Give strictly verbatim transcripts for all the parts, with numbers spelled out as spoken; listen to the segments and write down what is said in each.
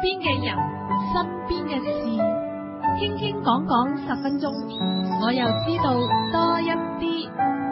邊嘅人，身邊嘅事，傾傾講講十分鐘，我又知道多一啲。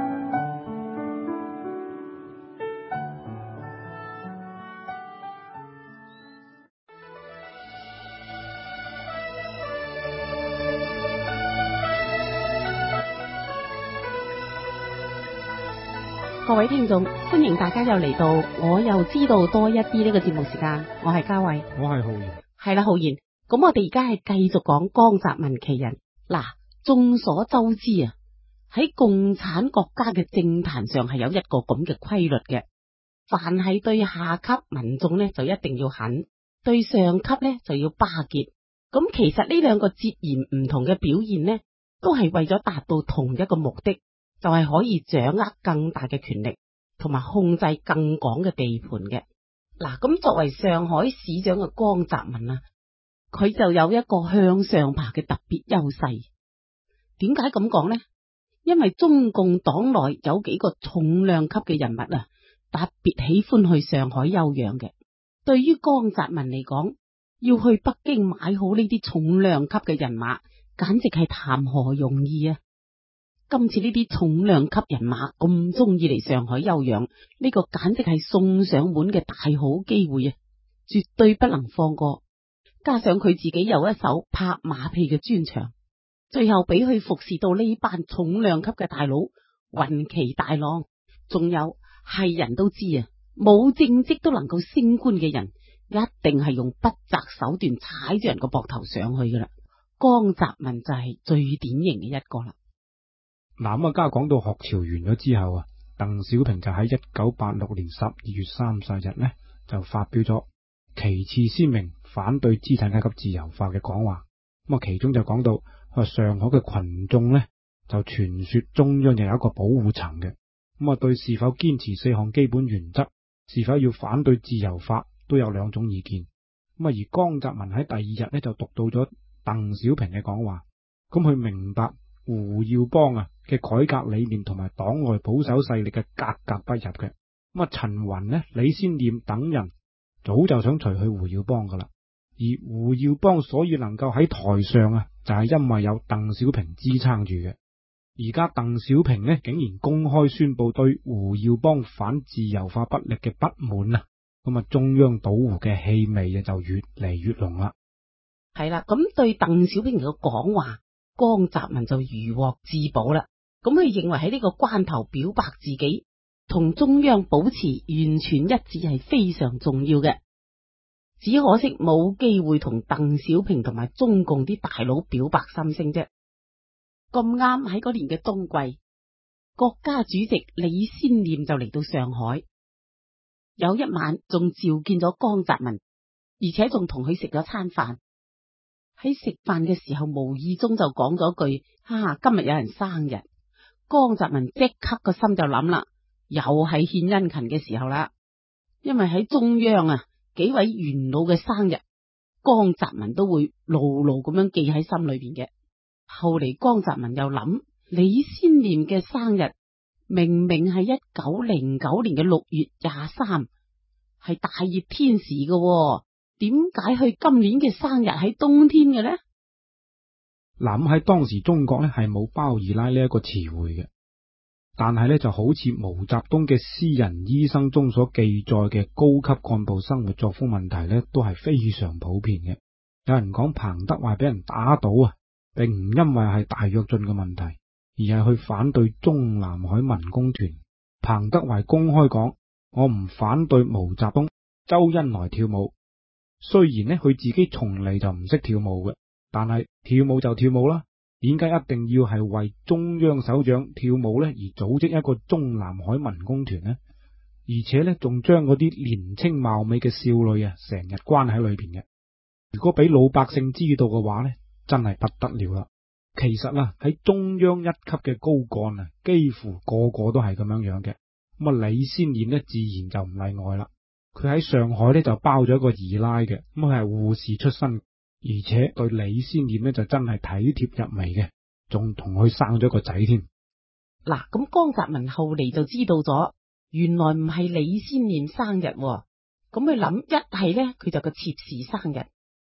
各位聽眾，歡迎大家又嚟到我又知道多一啲呢個節目時間，我係嘉慧， 我係浩然， 係啦，浩然。咁我哋而家係繼續講江澤民其人。嗱，眾所周知啊，喺共產國家嘅政壇上係有一個咁嘅規律嘅，凡係對下級民眾呢，就一定要狠，對上級呢，就要巴結。咁其實呢兩個截然唔同嘅表現呢，都係為咗達到同一個目的，就係可以掌握更大嘅權力，同埋控制更廣嘅地盤嘅。嗱，咁作為上海市長嘅江澤民啊，佢就有一個向上爬嘅特別優勢。點解咁講呢？因為中共黨內有幾個重量級嘅人物啊，特別喜歡去上海休養嘅。對於江澤民嚟講，要去北京買好呢啲重量級嘅人馬，簡直係談何容易啊！今次呢啲重量級人馬咁中意嚟上海休養，呢個簡直係送上門嘅大好機會啊！絕對不能放過。加上佢自己有一手拍馬屁嘅專長，最後俾佢服侍到呢班重量級嘅大佬，雲旗大浪。仲有係人都知啊，冇政績都能夠升官嘅人，一定係用不擇手段踩住人個膊頭上去噶啦。江澤民就係最典型嘅一個啦。 嗱，咁啊，家講到學潮完咗之後啊，鄧小平就喺一九八六年十二月三十日呢，就發表咗旗幟鮮明反對資產階級自由化嘅講話。咁啊，其中就講到，話上海嘅群眾呢，就傳說中央就有一個保護層嘅。咁啊，對是否堅持四項基本原則，是否要反對自由化，都有兩種意見。咁啊，而江澤民喺第二日呢，就讀到咗鄧小平嘅講話，咁佢明白胡耀邦啊嘅改革理念同埋黨內保守勢力嘅格格不入嘅。咁啊，陳雲呢、李先念等人早就想除去胡耀邦噶啦，而胡耀邦所以能夠喺台上啊，就係因為有鄧小平支撐住嘅。而家鄧小平呢，竟然公開宣布對胡耀邦反自由化不力嘅不滿啊，咁啊，中央倒胡嘅氣味啊就越嚟越濃啦。 係啦，咁對鄧小平嘅講話，江澤民就如獲至寶啦。咁佢認為喺呢個關頭表白自己，同中央保持完全一致係非常重要嘅。只可惜冇機會同鄧小平同埋中共啲大佬表白心聲啫。咁啱喺嗰年嘅冬季，國家主席李先念就嚟到上海，有一晚仲召見咗江澤民，而且仲同佢食咗餐飯。喺食飯嘅時候，無意中就講咗句：啊，今日有人生日。江澤民即刻個心就諗啦，又係獻殷勤嘅時候啦。因為喺中央啊，幾位元老嘅生日，江澤民都會牢牢咁樣記喺心裏邊嘅。後嚟江澤民又諗，李先念嘅生日明明係一九零九年嘅六月廿三，係大熱天時嘅喎，點解佢今年嘅生日喺冬天嘅呢？ 嗱，喺當時中國呢係冇包二奶呢一個詞彙嘅，但係呢就好似毛澤東嘅私人醫生中所記載嘅高級幹部生活作風問題呢，都係非常普遍嘅。有人講彭德懷俾人打倒啊，並唔因為係大躍進嘅問題，而係去反對中南海民工團。彭德懷公開講：我唔反對毛澤東、周恩來跳舞。雖然呢佢自己從嚟就唔識跳舞嘅，但係跳舞就跳舞啦。點解一定要係為中央首長跳舞呢？而組織一個中南海民工團呢？而且呢，仲將嗰啲年青貌美嘅少女啊，成日關喺裏邊嘅。如果俾老百姓知道嘅話呢，真係不得了啦。其實啊，喺中央一級嘅高幹啊，幾乎個個都係咁樣樣嘅。咁啊，李先念呢，自然就唔例外啦。佢喺上海呢，就包咗一個二奶嘅，咁佢係護士出身，而且對李先念呢，就真係體貼入微嘅，仲同佢生咗個仔添。 嗱，咁江澤民後嚟就知道咗，原來唔係李先念生日，咁佢諗一係呢，佢就個妾侍生日，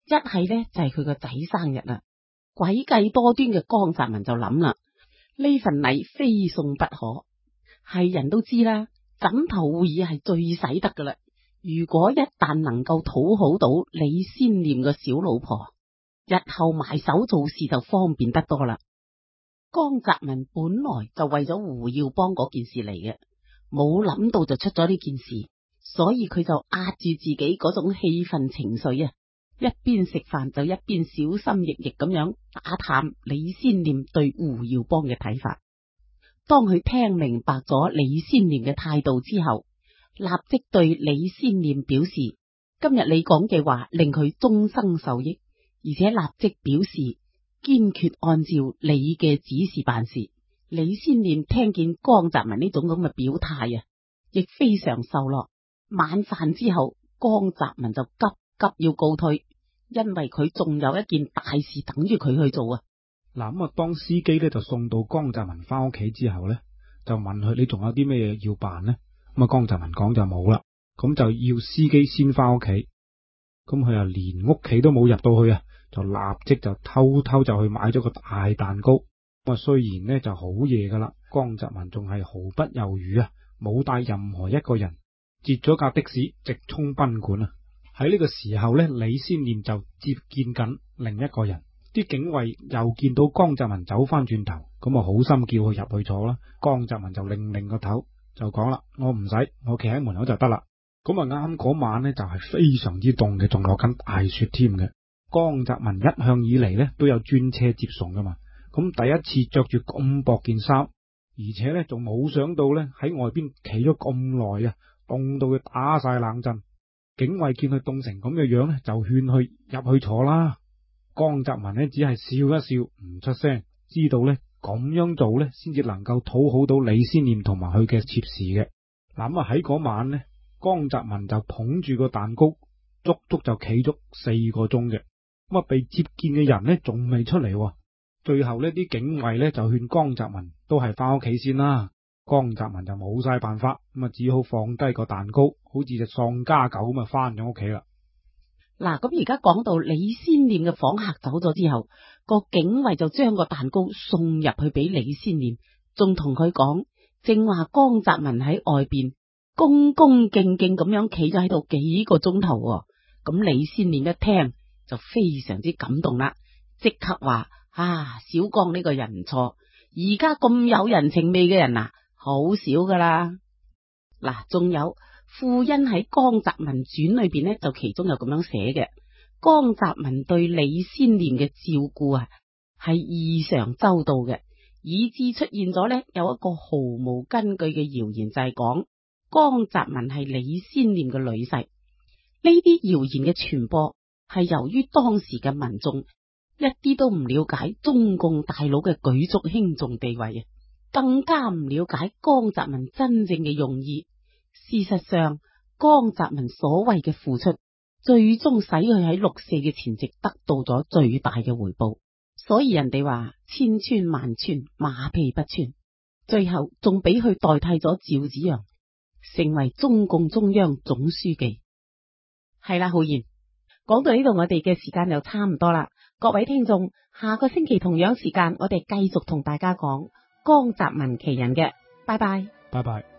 一係呢，就係佢個仔生日啦。詭計多端嘅江澤民就諗啦，呢份禮非送不可。係人都知啦，枕頭會議係最使得噶啦。如果一旦能夠討好到李先念個小老婆，日後埋手做事就方便得多啦。江澤民本來就為咗胡耀邦嗰件事嚟嘅，冇諗到就出咗呢件事，所以佢就壓住自己嗰種氣憤情緒啊，一邊食飯就一邊小心翼翼咁樣打探李先念對胡耀邦嘅睇法。當佢聽明白咗李先念嘅態度之後，立即對李先念表示，今日你講嘅話令佢終生受益，而且立即表示堅決按照你嘅指示辦事。李先念聽見江澤民呢種咁嘅表態啊，亦非常受落。晚飯之後，江澤民就急急要告退，因為佢仲有一件大事等住佢去做啊。 嗱，咁啊，當司機咧就送到江澤民翻屋企之後咧，就問佢，你仲有啲咩嘢要辦呢？咁啊，江澤民講就冇啦，咁就要司機先翻屋企。咁佢又連屋企都冇入到去啊，就立即就偷偷就去買咗個大蛋糕。咁啊，雖然呢就好夜噶啦，江澤民仲係毫不猶豫啊，冇帶任何一個人，截咗架的士直衝賓館啊。喺呢個時候呢，李先念就接見緊另一個人。啲警衛又見到江澤民走翻轉頭，咁啊好心叫佢入去坐啦。江澤民就擰擰個頭，就講啦：我唔使，我企喺門口就得啦。咁啊啱嗰晚呢，就係非常之凍嘅，仲落緊大雪添嘅。江澤民一向以嚟呢都有專車接送噶嘛，咁第一次着住咁薄件衫，而且呢仲冇想到呢喺外邊企咗咁耐啊，凍到佢打晒冷震。警衛見佢凍成咁嘅樣呢，就勸佢入去坐啦。江澤民呢只係笑一笑，唔出聲，知道呢咁樣做呢先至能夠討好到李先念同埋佢嘅妾侍嘅。嗱，咁啊喺嗰晚呢，江澤民就捧住個蛋糕，足足就企足四個鐘嘅。咁啊，被接見嘅人呢仲未出嚟，最後呢啲警衛呢就勸江澤民都係翻屋企先啦。江澤民就冇晒辦法，咁啊只好放低個蛋糕，好似隻喪家狗咁啊翻咗屋企啦。 嗱，咁而家講到李先念嘅訪客走咗之後，個警衛就將個蛋糕送入去俾李先念，仲同佢講，正話江澤民喺外邊恭恭敬敬咁樣企咗喺度幾個鐘頭。咁李先念一聽就非常之感動啦，即刻話：啊，小江呢個人唔錯，而家咁有人情味嘅人啊，好少噶啦。嗱，仲有傅恩喺《江澤民傳》裏邊呢，就其中有咁樣寫嘅，江澤民對李先念嘅照顧啊，係異常周到嘅，以致出現咗呢有一個毫無根據嘅謠言，就係講江澤民係李先念嘅女婿。呢啲謠言嘅傳播係由於當時嘅民眾一啲都唔了解中共大佬嘅舉足輕重地位啊，更加唔了解江澤民真正嘅用意。事實上，江澤民所謂嘅付出，最終使佢喺六四嘅前夕得到咗最大嘅回報。所以人哋話千穿萬穿，馬屁不穿，最後仲俾佢代替咗趙紫陽，成為中共中央總書記。係啦，浩然，講到呢度，我哋嘅時間就差唔多啦。各位聽眾，下個星期同樣時間，我哋繼續同大家講江澤民奇人嘅。拜拜， 拜拜。